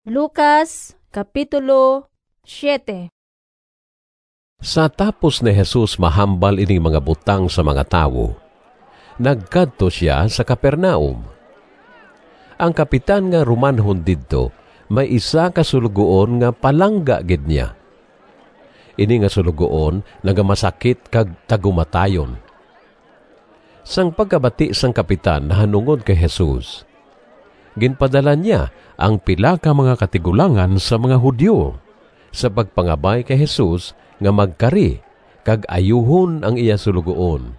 Lucas, Kapitulo 7. Sa tapos ni Jesus mahambal ining mga butang sa mga tawo, nagkadto siya sa Capernaum. Ang kapitan nga Romanhon didto, may isa ka sulugoon nga palangga gid niya. Ini nga sulugoon nagamasakit kag tagumatayon. Sang pagkabati sang kapitan nahanungod kay Jesus, ginpadala niya ang pila ka mga katigulangan sa mga Hudyo sa pagpangabay kay Jesus nga magkari kag ayuhon ang iya sulugoon.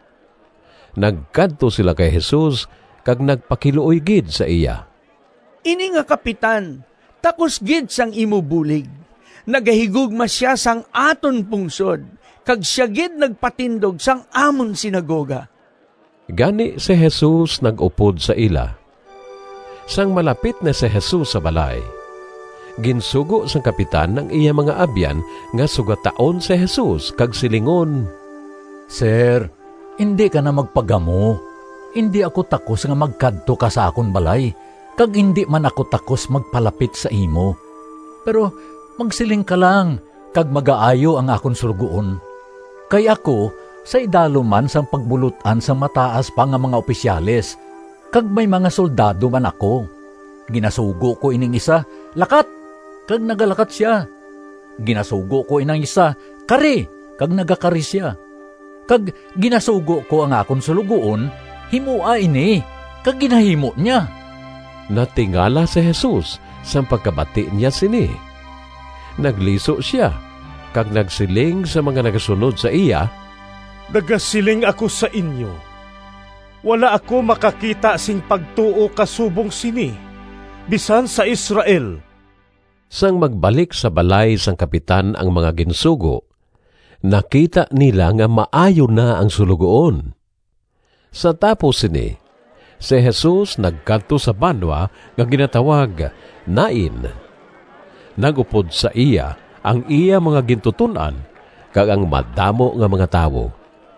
Nagkadto sila kay Jesus kag nagpakiluoy gid sa iya. Ini nga kapitan, takos gid sang imo bulig. Nagahigugma siya sang aton pungsod, kag siya gid nagpatindog sang amon sinagoga. Gani si Jesus nag-upod sa ila. Sang malapit na si Jesus sa balay, ginsugo sang kapitan ng iya mga abyan nga sugataon si Jesus kag silingon, Sir, hindi ka na magpagamo. Hindi ako takos nga magkadto ka sa akon balay, kag hindi man ako takos magpalapit sa imo. Pero magsiling ka lang, kag magaayo ang akon surugoon. Kay ako, sa idalo man sang pagbulutan sa mataas pa nga mga opisyales, kag may mga soldado man ako. Ginasugo ko ining isa, lakat, kag nagalakat siya. Ginasugo ko inang isa, kari, kag nagakari siya. Kag ginasugo ko ang akon sulugoon, himua ini, kag ginahimo niya. Natingala si Jesus sa pagkabati niya sini. Nagliso siya, kag nagsiling sa mga nagasunod sa iya, Nagasiling ako sa inyo, wala ako makakita sing pagtuo kasubong sini, bisan sa Israel. Sang magbalik sa balay sang kapitan ang mga ginsugo, nakita nila nga maayo na ang sulugoon. Sa tapos sini, si Jesus nagkadto sa banwa nga ginatawag Nain. Nagupod sa iya ang iya mga gintutunan kag ang madamo nga mga tawo.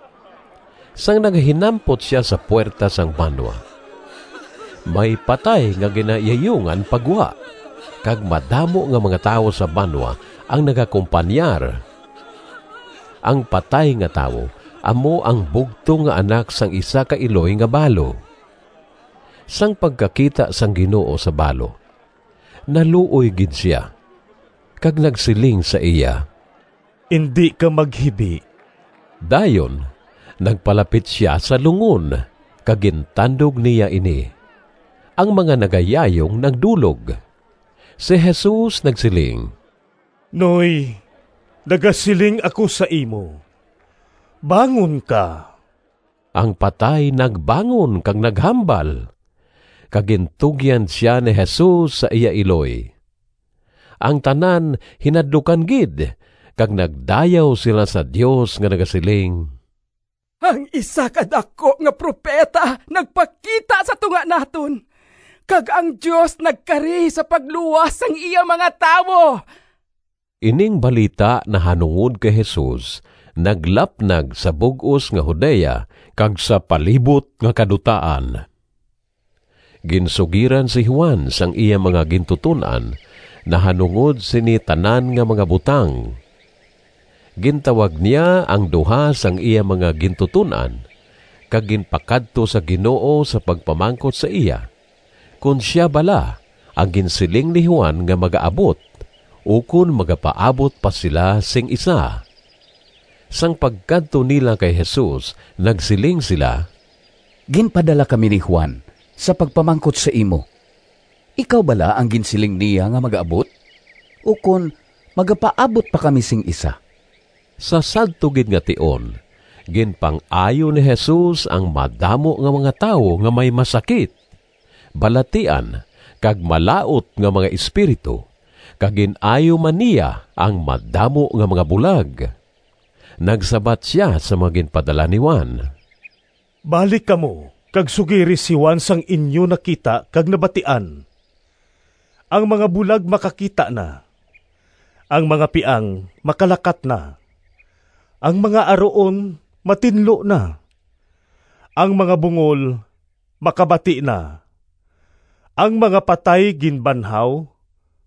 Sang naghinampot siya sa puwerta sang banwa, may patay nga ginayayungan pagwa, kag madamo nga mga tawo sa banwa ang nagakumpanyar. Ang patay nga tawo amo ang bugto nga anak sang isa ka iloy nga balo. Sang pagkakita sang Ginoo sa balo, naluoy gid siya, kag nagsiling sa iya, Hindi ka maghibi. dayon nagpalapit siya sa lungon, kag gintandog niya ini. Ang mga nagayayong nagdulog. Si Jesus nagsiling, Noy, nagasiling ako sa imo. Bangon ka. ang patay nagbangon kag naghambal. Kagintugyan siya ni Jesus sa iya iloy. Ang tanan hinadlukan gid, kag nagdayaw sila sa Dios nga nagasiling, Ang isa kadako nga propeta nagpakita sa tunga naton, kag ang Dios nagkari sa pagluwas sang iya mga tawo. Ining balita na hanungod kay Jesus, naglapnag sa bug-os nga Judea kag sa palibot nga kadutaan. Ginsugiran si Juan sang iya mga gintutunan na hanungod sini tanan nga mga butang. Gintawag niya ang duha sang iya mga gintutunan kag ginpakadto sa Ginoo sa pagpamangkot sa iya, kung siya bala ang ginsiling ni Juan nga magaabot, ukon magapaabot pa sila sing isa. Sang pagkadto nila kay Jesus, nagsiling sila, Ginpadala kami ni Juan sa pagpamangkot sa imo. Ikaw bala ang ginsiling niya nga magaabot? O kon magapaabot pa kami sing isa? sa sadtugid nga tion, ginpang-ayo ni Jesus ang madamo nga mga tawo nga may masakit, balatian, kag malaot nga mga espiritu, kag ginayo man niya ang madamo nga mga bulag. Nagsabat siya sa mga ginpadala ni Juan, Balik kamo, kag sugiri si Juan sang inyo nakita kag nabatian. Ang mga bulag makakita na. Ang mga piang makalakat na. Ang mga aroon matinlo na. Ang mga bungol makabati na. Ang mga patay ginbanhaw,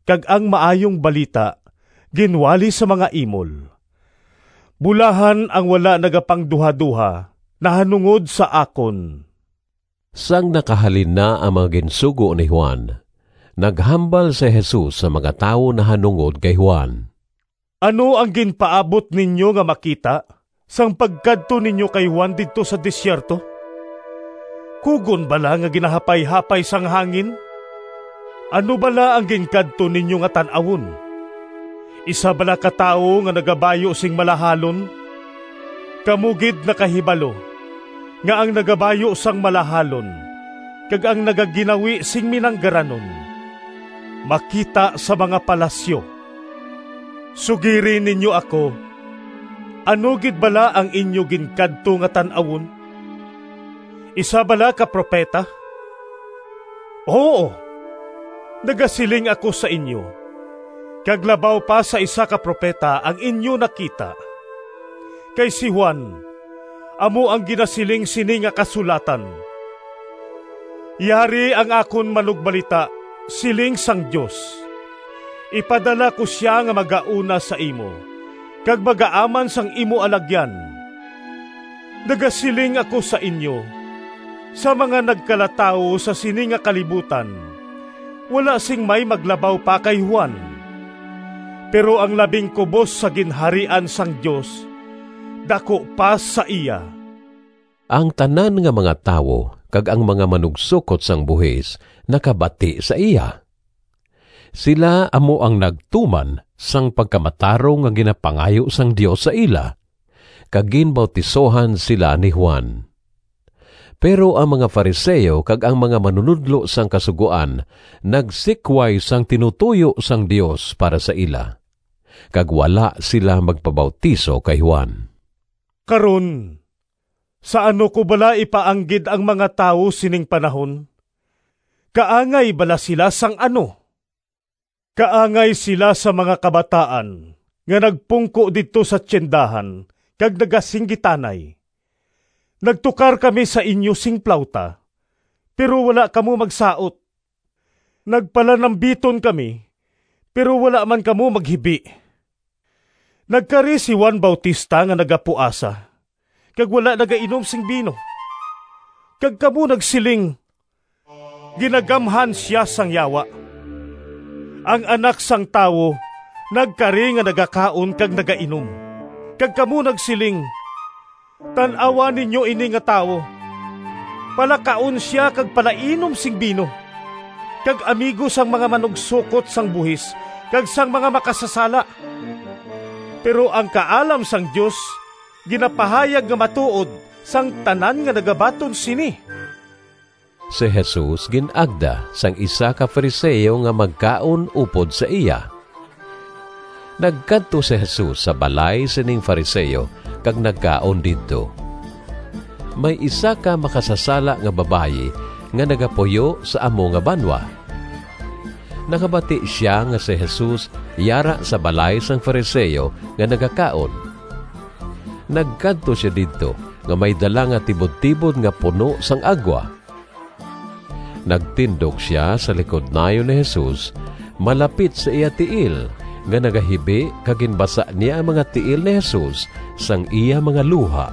kag ang maayong balita ginwali sa mga imol. Bulahan ang wala nagapangduha-duha nahanungod sa akon. Sang nakahalin na ang mga ginsugo ni Juan, naghambal si Jesus sa mga tao na hanungod kay Juan. Ano ang ginpaabot ninyo nga makita sang pagkadto ninyo kay Juan didto sa disyerto? Kugon bala nga ginahapay-hapay sang hangin? Ano bala ang ginkadto ninyo nga tan-awon? Isa bala ka tao nga nagabayo sing malahalon? Kamugid na kahibalo nga ang nagabayo sang malahalon kag ang nagaginawi sing minanggaranon makita sa mga palasyo. Sugiri ninyo ako, ano gid bala ang inyo ginkadto nga tan-awon? Isa bala ka propeta? Oo, nagasiling ako sa inyo, kag labaw pa sa isa ka propeta ang inyo nakita. Kay si Juan, amo ang ginasiling sini nga kasulatan. Yari ang akon manugbalita, siling sang Dios. Ipadala ko siya nga magauna sa imo, kag magaaman sang imo alagyan. Nagasiling ako sa inyo, sa mga nagkalataw sa sini nga kalibutan, wala sing may maglabaw pa kay Juan. Pero ang labing kubos sa ginharian sang Dios, dako pa sa iya. Ang tanan nga mga tawo kag ang mga manugsukot sang buhis nakabati sa iya. Sila amo ang nagtuman sang pagkamatarong nga ginapangayo sang Dios sa ila, kag ginbautisohan sila ni Juan. Pero ang mga Fariseo kag ang mga manunudlo sang kasuguan nagsikway sang tinutuyo sang Dios para sa ila, kag wala sila magpabautiso kay Juan. Karon, sa ano ko bala ipaanggid ang mga tao sining panahon? Kaangay bala sila sang ano? Kaangay sila sa mga kabataan nga nagpungko dito sa tyendahan kag nagasinggitanay. Nagtukar kami sa inyo sing plauta, pero wala kamo magsaot. Nagpalanambiton kami, pero wala man kamo maghibi. Nagkari si Juan Bautista nga nagapuasa, kag wala nagainom sing bino. Kag kamo nagsiling, ginagamhan siya sang yawa. Ang anak sang tawo, nagkari nga nagakaon kag nagainom. Kag kamo nagsiling, tan-awa ninyo ini nga tawo. Palakaon siya kag palainom sing bino. Kag amigo sang mga manugsukot sang buhis, kag sang mga makasasala. Pero ang kaalam sang Dios, ginapahayag nga matuod sang tanan nga nagabaton sini. Si Jesus ginagda sang isa ka Fariseo nga magkaon upod sa iya. Nagkadto si Jesus sa balay sining Fariseo kag nagkaon didto. May isa ka makasasala nga babayi nga nagapuyo sa amo nga banwa. Nakabati siya nga si Jesus yara sa balay sang Fariseo nga nagakaon. Nagkadto siya didto nga may dala nga tibod-tibod nga puno sang agwa. Nagtindog siya sa likod nayo ni Jesus, malapit sa iya tiil, nga nagahibi kaginbasa niya ang mga tiil ni Jesus sang iya mga luha.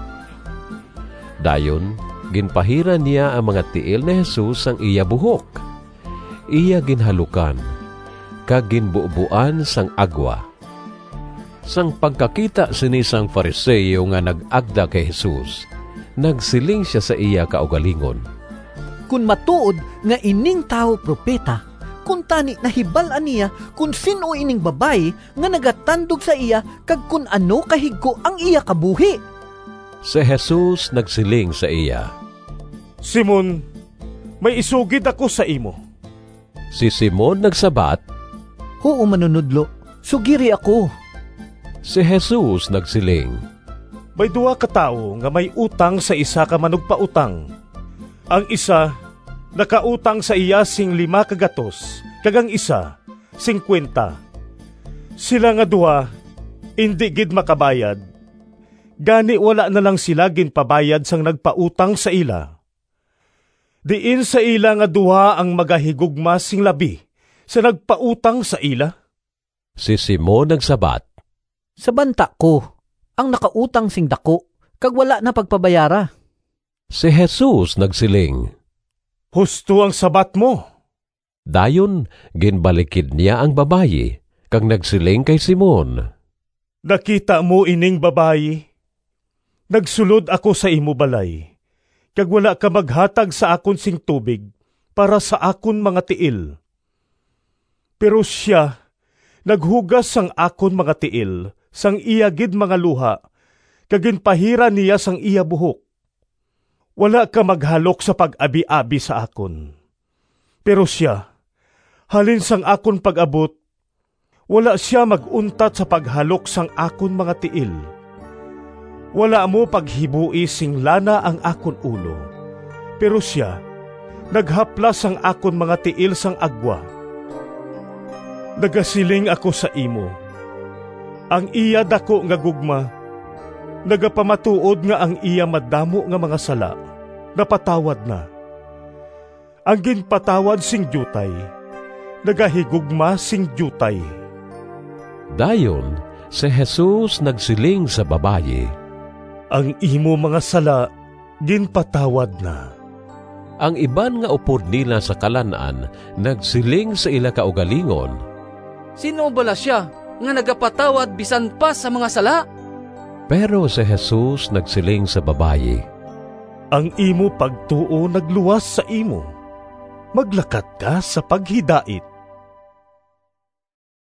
Dayon, ginpahira niya ang mga tiil ni Jesus sang iya buhok. Iya ginhalukan, kag ginbubuan sang agwa. Sang pagkakita sini sang Fariseo nga nag-agda kay Jesus, nagsiling siya sa iya kaugalingon. Kung matuod nga ining tao propeta, kung tani nahibalan niya kung sino ining babae nga nagatandog sa iya kag kung ano kahigko ang iya kabuhi. Si Jesus nagsiling sa iya, Simon, may isugid ako sa imo. Si Simon nagsabat, Oo manunudlo, sugiri ako. Si Jesus nagsiling, May duwa ka tao nga may utang sa isa ka manugpautang. Ang isa, nakautang sa iya sing 5 kagatos, kag ang isa, 50. Sila nga duha, hindi gid makabayad. Gani wala na lang sila ginpabayad sang nagpautang sa ila. Diin sa ila nga duha ang magahigugma sing labi, sa nagpautang sa ila? Si Simon nagsabat, Sa banta ko, ang nakautang sing dako, kag wala na pagpabayara. Si Jesus nagsiling. Husto ang sabat mo. Dayon, ginbalikid niya ang babayi, kag nagsiling kay Simon. Nakita mo ining babayi? Nagsulod ako sa imo balay, kag wala ka maghatag sa akon sing tubig para sa akon mga tiil. Pero siya, naghugas sang akon mga tiil, sang iya gid mga luha, kag ginpahira niya sang iya buhok. Wala ka maghalok sa pag-abi-abi sa akon. Pero siya, halin sang akon pag-abot, wala siya maguntat sa paghalok sang akon mga tiil. Wala mo paghibui sing lana ang akon ulo, pero siya, naghaplas sang akon mga tiil sang agwa. Nagasiling ako sa imo, ang iya dako nga gugma, nagapamatuod nga ang iya madamo nga mga sala, napatawad na. Ang ginpatawad sing jutay, nagahigugma sing jutay. Dayon, si Jesus nagsiling sa babayi, Ang imo mga sala, ginpatawad na. ang iban nga upod nila sa kalanan, nagsiling sa ila kaugalingon. Sino bala siya nga nagapatawad bisan pa sa mga sala? Pero si Jesus nagsiling sa babayi, Ang imo pagtuo nagluwas sa imo. Maglakat ka sa paghidait.